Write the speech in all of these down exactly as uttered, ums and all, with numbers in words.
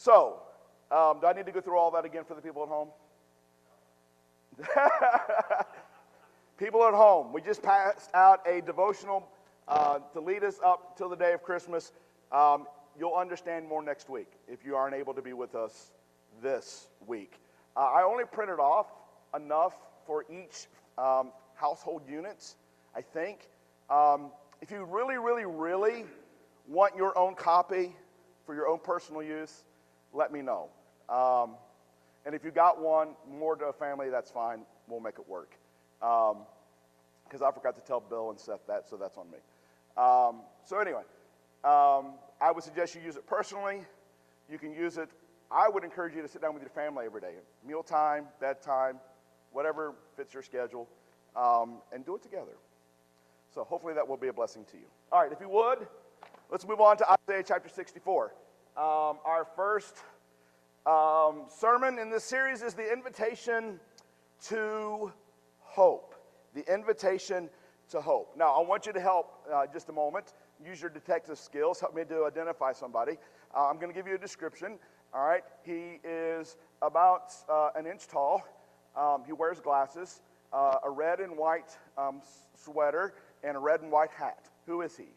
So, um, do I need to go through all that again for the people at home? People at home, we just passed out a devotional uh, to lead us up till the day of Christmas. Um, you'll understand more next week if you aren't able to be with us this week. Uh, I only printed off enough for each um, household units, I think. Um, if you really, really, really want your own copy for your own personal use, let me know. Um, and if you got one more to a family, that's fine. We'll make it work. Because um, I forgot to tell Bill and Seth that, so that's on me. Um, so anyway, um, I would suggest you use it personally. You can use it. I would encourage you to sit down with your family every day. Mealtime, bedtime, whatever fits your schedule, um, and do it together. So hopefully that will be a blessing to you. All right, if you would, let's move on to Isaiah chapter sixty-four. Um, our first um, sermon in this series is the invitation to hope. The invitation to hope. Now, I want you to help uh, just a moment. Use your detective skills. Help me to identify somebody. Uh, I'm going to give you a description. All right. He is about uh, an inch tall. Um, he wears glasses, uh, a red and white um, sweater, and a red and white hat. Who is he?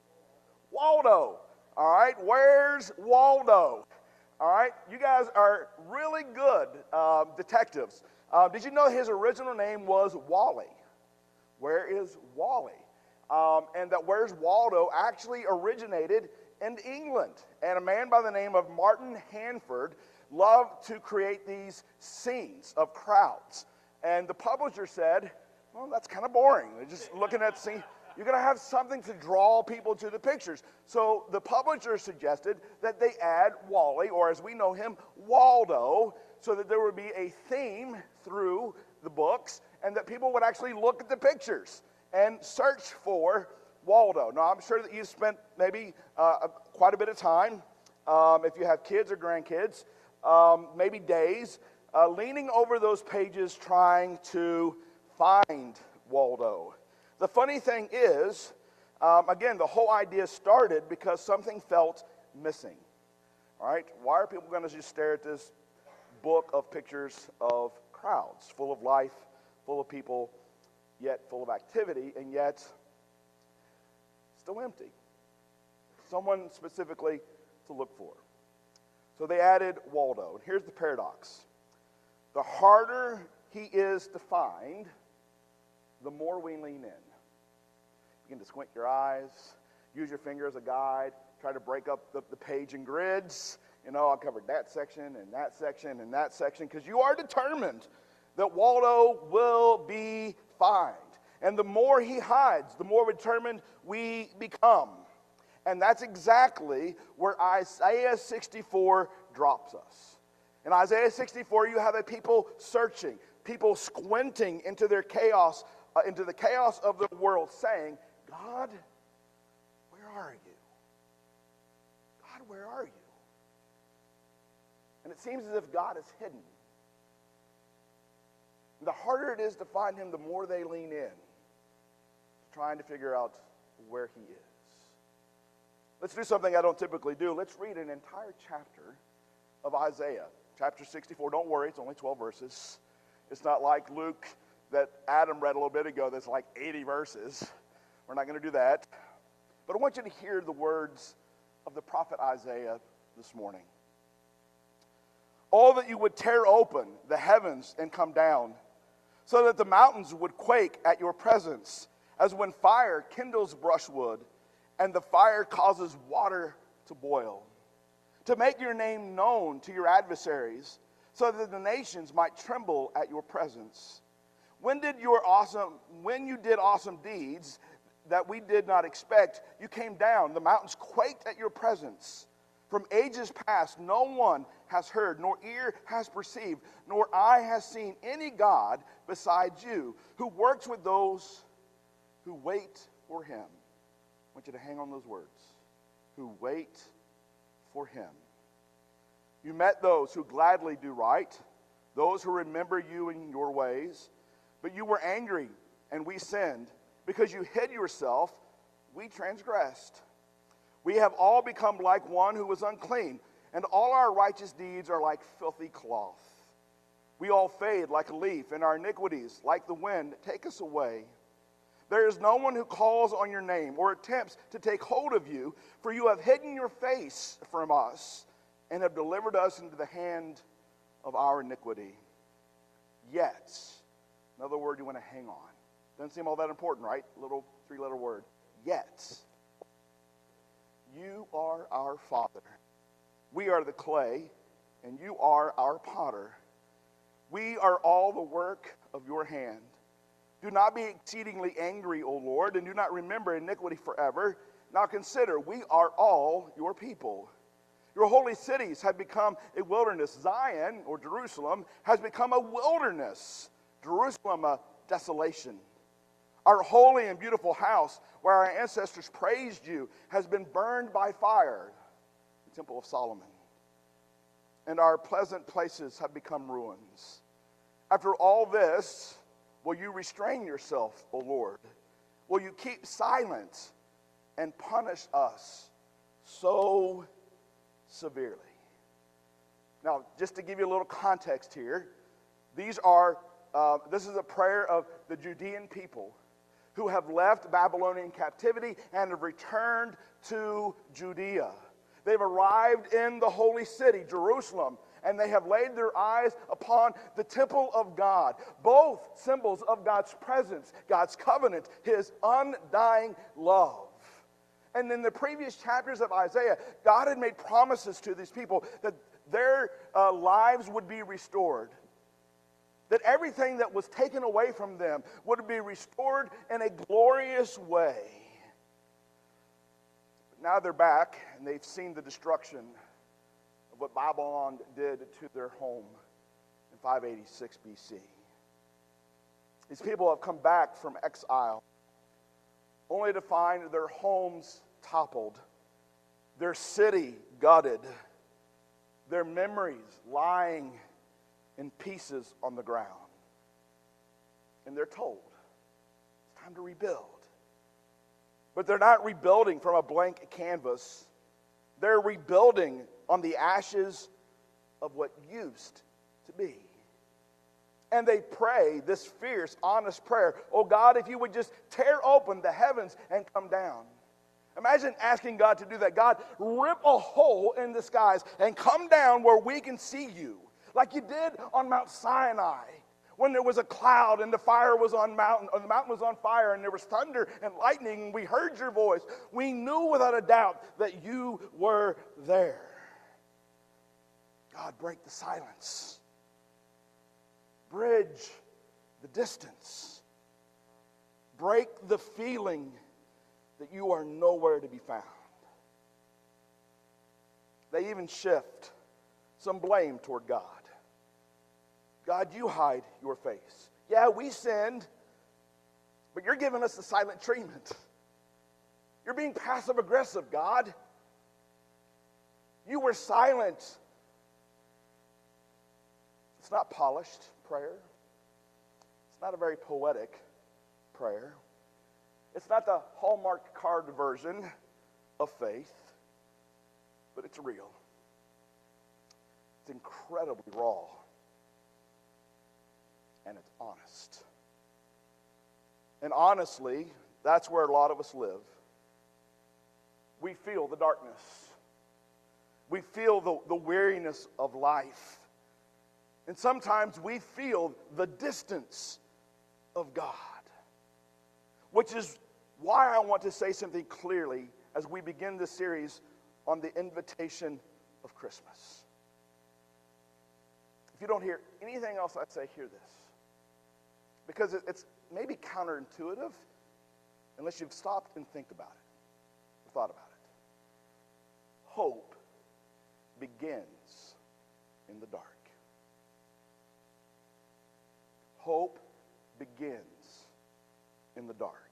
Waldo. All right. Where's Waldo? All right. You guys are really good uh, detectives. Uh, did you know his original name was Wally? Where is Wally? Um, and that Where's Waldo actually originated in England. And a man by the name of Martin Handford loved to create these scenes of crowds. And the publisher said, well, that's kind of boring. They're just looking at scene. You're going to have something to draw people to the pictures. So the publisher suggested that they add Wally, or as we know him, Waldo, so that there would be a theme through the books and that people would actually look at the pictures and search for Waldo. Now, I'm sure that you've spent maybe uh, quite a bit of time, um, if you have kids or grandkids, um, maybe days, uh, leaning over those pages trying to find Waldo. The funny thing is, um, again, the whole idea started because something felt missing. All right? Why are people going to just stare at this book of pictures of crowds, full of life, full of people, yet full of activity, and yet still empty? Someone specifically to look for. So they added Waldo. And here's the paradox. The harder he is to find, the more we lean in. You can just squint your eyes, use your finger as a guide, try to break up the, the page in grids. You know, I covered that section and that section and that section, because you are determined that Waldo will be found. And the more he hides, the more determined we become. And that's exactly where Isaiah sixty-four drops us. In Isaiah sixty-four, you have a people searching, people squinting into their chaos, uh, into the chaos of the world, saying, God, where are you? God, where are you? And it seems as if God is hidden. And the harder it is to find him, the more they lean in, trying to figure out where he is. Let's do something I don't typically do. Let's read an entire chapter of Isaiah, chapter sixty-four. Don't worry, it's only twelve verses. It's not like Luke that Adam read a little bit ago that's like eighty verses. We're not going to do that. But I want you to hear the words of the prophet Isaiah this morning. Oh, that you would tear open the heavens and come down, so that the mountains would quake at your presence, as when fire kindles brushwood, and the fire causes water to boil, to make your name known to your adversaries, so that the nations might tremble at your presence. When did your awesome, when you did awesome deeds that we did not expect, you came down, the mountains quaked at your presence. From ages past, no one has heard, nor ear has perceived, nor eye has seen any God besides you, who works with those who wait for him. I want you to hang on those words. Who wait for him. You met those who gladly do right, those who remember you in your ways. But you were angry, and we sinned. Because you hid yourself, we transgressed. We have all become like one who was unclean, and all our righteous deeds are like filthy cloth. We all fade like a leaf, and our iniquities, like the wind, take us away. There is no one who calls on your name or attempts to take hold of you, for you have hidden your face from us and have delivered us into the hand of our iniquity. Yet, another word you want to hang on. Doesn't seem all that important, right? Little three-letter word. Yet, you are our Father. We are the clay, and you are our potter. We are all the work of your hand. Do not be exceedingly angry, O Lord, and do not remember iniquity forever. Now consider, we are all your people. Your holy cities have become a wilderness. Zion, or Jerusalem, has become a wilderness. Jerusalem, a desolation. Our holy and beautiful house, where our ancestors praised you, has been burned by fire. The Temple of Solomon. And our pleasant places have become ruins. After all this, will you restrain yourself, O Lord? Will you keep silent and punish us so severely? Now, just to give you a little context here, these are uh, this is a prayer of the Judean people who have left Babylonian captivity and have returned to Judea. They've arrived in the holy city, Jerusalem, and they have laid their eyes upon the temple of God, both symbols of God's presence, God's covenant, his undying love. And in the previous chapters of Isaiah, God had made promises to these people that their uh, lives would be restored, that everything that was taken away from them would be restored in a glorious way. But now they're back, and they've seen the destruction of what Babylon did to their home in five eighty-six B C. These people have come back from exile only to find their homes toppled, their city gutted, their memories lying in pieces on the ground. And they're told, it's time to rebuild. But they're not rebuilding from a blank canvas. They're rebuilding on the ashes of what used to be. And they pray this fierce, honest prayer, oh God, if you would just tear open the heavens and come down. Imagine asking God to do that. God, rip a hole in the skies and come down where we can see you. Like you did on Mount Sinai, when there was a cloud and the fire was on mountain, or the mountain was on fire, and there was thunder and lightning, and we heard your voice. We knew without a doubt that you were there. God, break the silence. Bridge the distance. Break the feeling that you are nowhere to be found. They even shift some blame toward God. God, you hide your face. Yeah, we sinned, but you're giving us the silent treatment. You're being passive aggressive, God. You were silent. It's not polished prayer. It's not a very poetic prayer. It's not the Hallmark card version of faith, but it's real. It's incredibly raw. And it's honest. And honestly, that's where a lot of us live. We feel the darkness. We feel the, the weariness of life. And sometimes we feel the distance of God. Which is why I want to say something clearly as we begin this series on the invitation of Christmas. If you don't hear anything else I say, hear this. Because it's maybe counterintuitive unless you've stopped and think about it, or thought about it. Hope begins in the dark. Hope begins in the dark.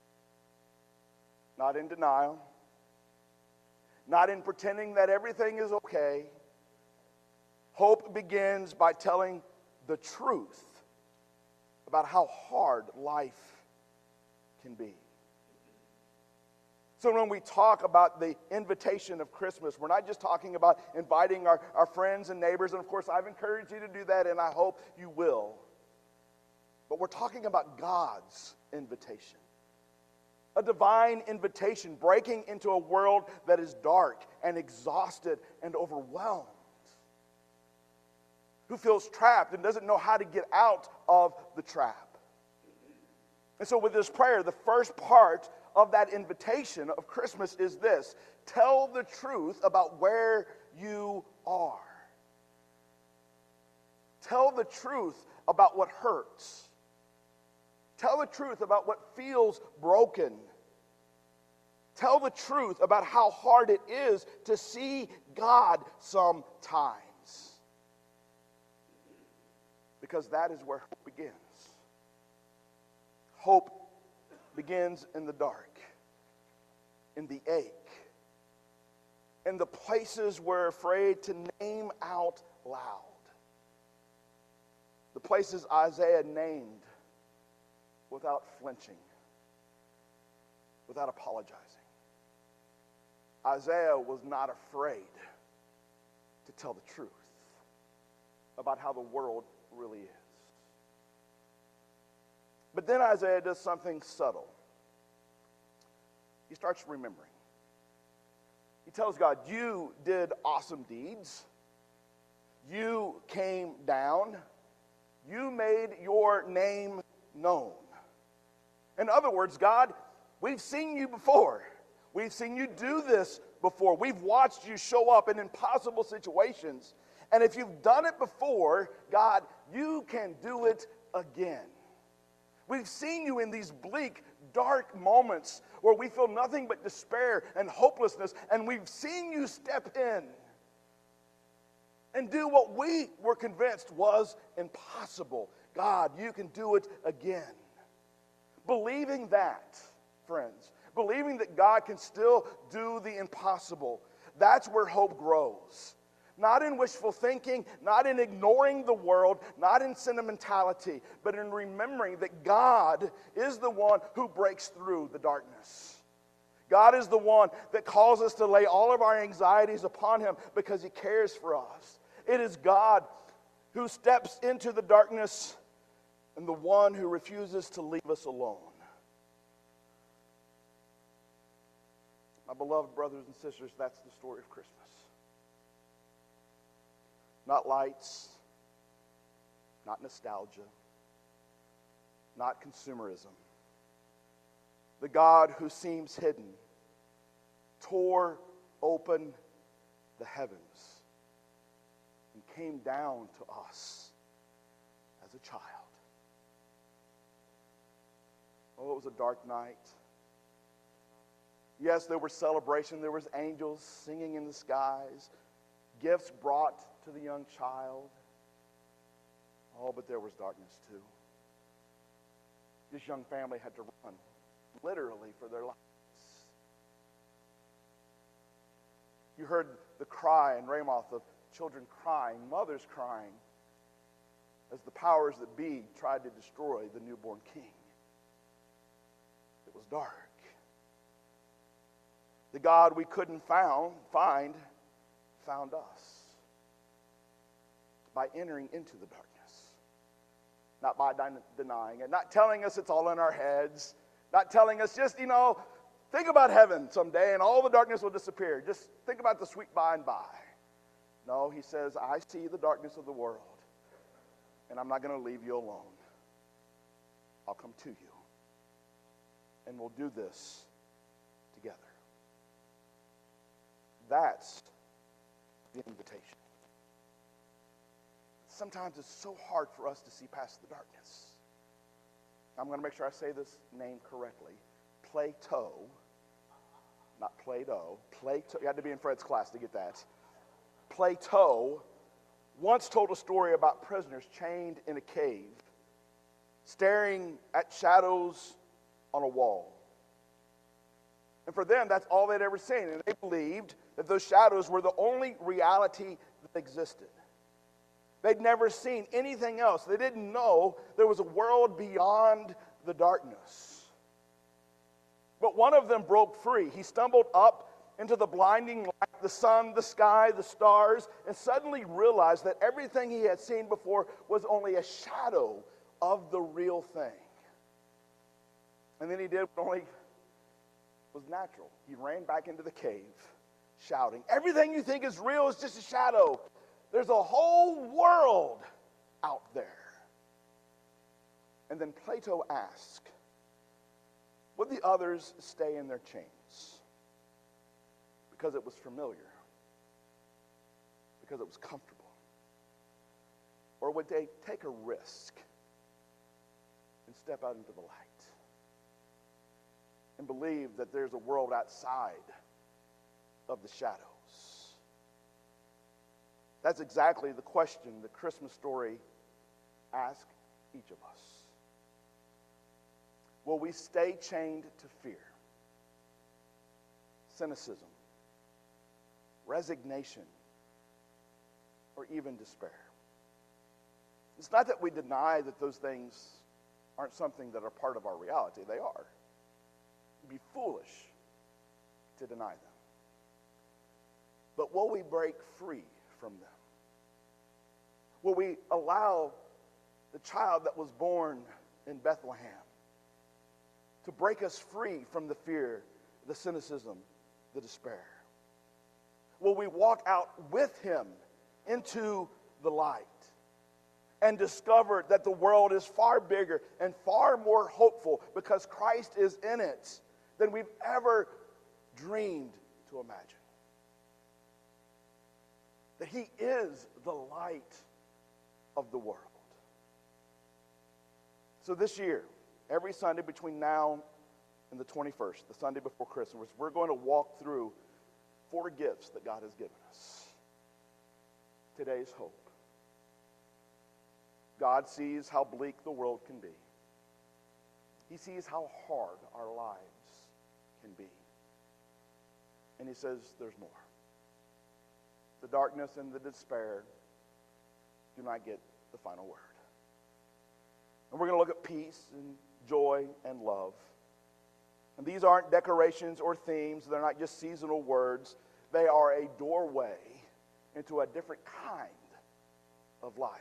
Not in denial, not in pretending that everything is okay. Hope begins by telling the truth about how hard life can be. So when we talk about the invitation of Christmas, we're not just talking about inviting our, our friends and neighbors, and of course I've encouraged you to do that, and I hope you will. But we're talking about God's invitation. A divine invitation breaking into a world that is dark and exhausted and overwhelmed. Who feels trapped and doesn't know how to get out of the trap. And so with this prayer, the first part of that invitation of Christmas is this: tell the truth about where you are. Tell the truth about what hurts. Tell the truth about what feels broken. Tell the truth about how hard it is to see God sometimes. Because that is where hope begins. Hope begins in the dark, in the ache, in the places we're afraid to name out loud. The places Isaiah named without flinching, without apologizing. Isaiah was not afraid to tell the truth about how the world really is. But then Isaiah does something subtle. He starts remembering. He tells God, you did awesome deeds. You came down. You made your name known. In other words, God, we've seen you before. We've seen you do this before. We've watched you show up in impossible situations. And if you've done it before, God, you can do it again. We've seen you in these bleak, dark moments where we feel nothing but despair and hopelessness, and we've seen you step in and do what we were convinced was impossible. God, you can do it again. Believing that, friends, believing that God can still do the impossible, that's where hope grows. Not in wishful thinking, not in ignoring the world, not in sentimentality, but in remembering that God is the one who breaks through the darkness. God is the one that calls us to lay all of our anxieties upon Him because He cares for us. It is God who steps into the darkness and the one who refuses to leave us alone. My beloved brothers and sisters, that's the story of Christmas. Not lights, not nostalgia, not consumerism. The God who seems hidden tore open the heavens and came down to us as a child. Oh, it was a dark night. Yes, there was celebration. There was angels singing in the skies, gifts brought to the young child. Oh, but there was darkness too. This young family had to run, literally, for their lives. You heard the cry in Ramoth of children crying, mothers crying, as the powers that be tried to destroy the newborn king. It was dark. The God we couldn't found, find found us by entering into the darkness, not by denying it, not telling us it's all in our heads, not telling us just, you know, think about heaven someday and all the darkness will disappear. Just think about the sweet by and by. No, He says, I see the darkness of the world, and I'm not going to leave you alone. I'll come to you, and we'll do this together. That's the invitation. Sometimes it's so hard for us to see past the darkness. I'm going to make sure I say this name correctly. Plato, not Play-Doh. Plato, you had to be in Fred's class to get that. Plato once told a story about prisoners chained in a cave, staring at shadows on a wall. And for them, that's all they'd ever seen. And they believed that those shadows were the only reality that existed. They'd never seen anything else. They didn't know there was a world beyond the darkness. But one of them broke free. He stumbled up into the blinding light, the sun, the sky, the stars, and suddenly realized that everything he had seen before was only a shadow of the real thing. And then he did what only was natural. He ran back into the cave, shouting, "Everything you think is real is just a shadow. There's a whole world out there." And then Plato asked, would the others stay in their chains? Because it was familiar. Because it was comfortable. Or would they take a risk and step out into the light? And believe that there's a world outside of the shadows? That's exactly the question the Christmas story asks each of us. Will we stay chained to fear, cynicism, resignation, or even despair? It's not that we deny that those things aren't something that are part of our reality. They are. It'd be foolish to deny them. But will we break free from them? Will we allow the child that was born in Bethlehem to break us free from the fear, the cynicism, the despair? Will we walk out with him into the light and discover that the world is far bigger and far more hopeful because Christ is in it than we've ever dreamed to imagine? That he is the light of the world. So this year, every Sunday between now and the twenty-first, the Sunday before Christmas, we're going to walk through four gifts that God has given us. Today's hope. God sees how bleak the world can be. He sees how hard our lives can be. And he says there's more. The darkness and the despair do not get the final word. And we're going to look at peace and joy and love. And these aren't decorations or themes. They're not just seasonal words. They are a doorway into a different kind of life.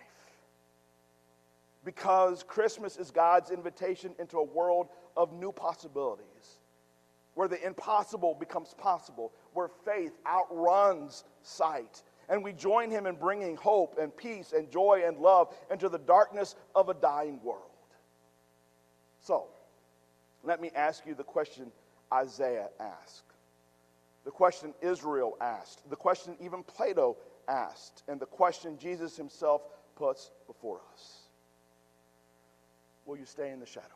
Because Christmas is God's invitation into a world of new possibilities, where the impossible becomes possible, where faith outruns sight. And we join him in bringing hope and peace and joy and love into the darkness of a dying world. So, let me ask you the question Isaiah asked, the question Israel asked, the question even Plato asked, and the question Jesus himself puts before us. Will you stay in the shadows?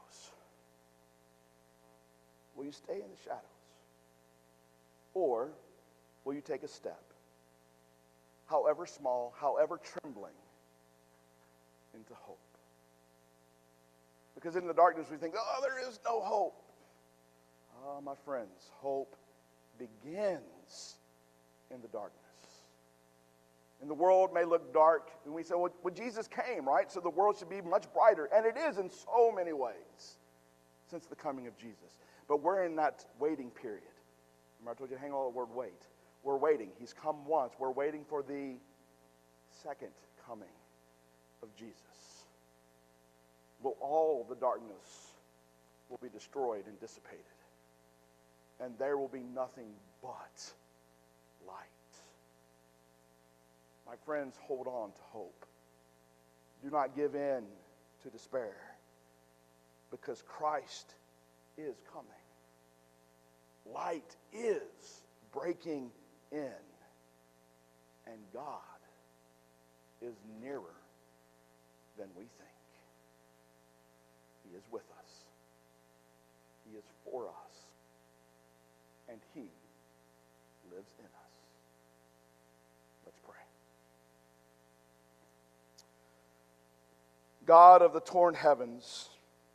Will you stay in the shadows? Or will you take a step, however small, however trembling, into hope? Because in the darkness we think, oh, there is no hope. Ah, my friends, hope begins in the darkness. And the world may look dark, and we say, well, well, Jesus came, right? So the world should be much brighter. And it is in so many ways since the coming of Jesus. But we're in that waiting period. Remember I told you to hang on the word wait. We're waiting. He's come once. We're waiting for the second coming of Jesus. Well, all the darkness will be destroyed and dissipated. And there will be nothing but light. My friends, hold on to hope. Do not give in to despair, because Christ is coming. Light is breaking in, and God is nearer than we think. He is with us. He is for us. And he lives in us. Let's pray. God of the torn heavens,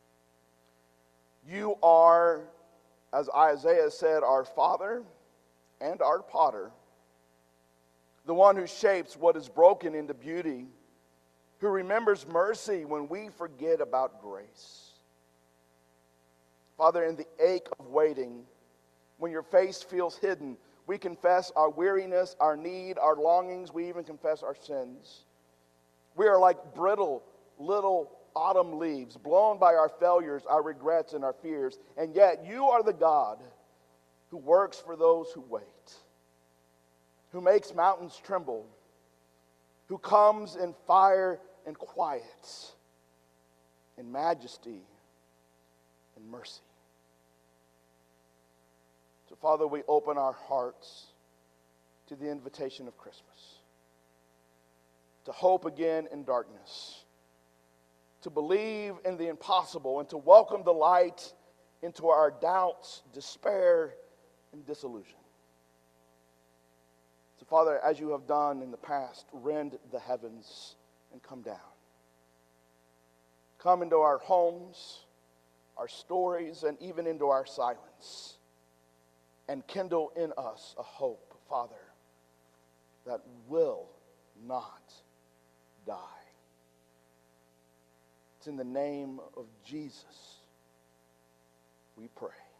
you are, as Isaiah said, our Father and our Potter, the one who shapes what is broken into beauty, who remembers mercy when we forget about grace. Father, in the ache of waiting, when your face feels hidden, we confess our weariness, our need, our longings. We even confess our sins. We are like brittle little autumn leaves, blown by our failures, our regrets, and our fears. And yet you are the God who works for those who wait, who makes mountains tremble, who comes in fire and quiet, in majesty and mercy. So, Father, we open our hearts to the invitation of Christmas, to hope again in darkness, to believe in the impossible, and to welcome the light into our doubts, despair, and disillusion. So, Father, as you have done in the past, rend the heavens and come down. Come into our homes, our stories, and even into our silence, and kindle in us a hope, Father, that will not die. It's in the name of Jesus we pray.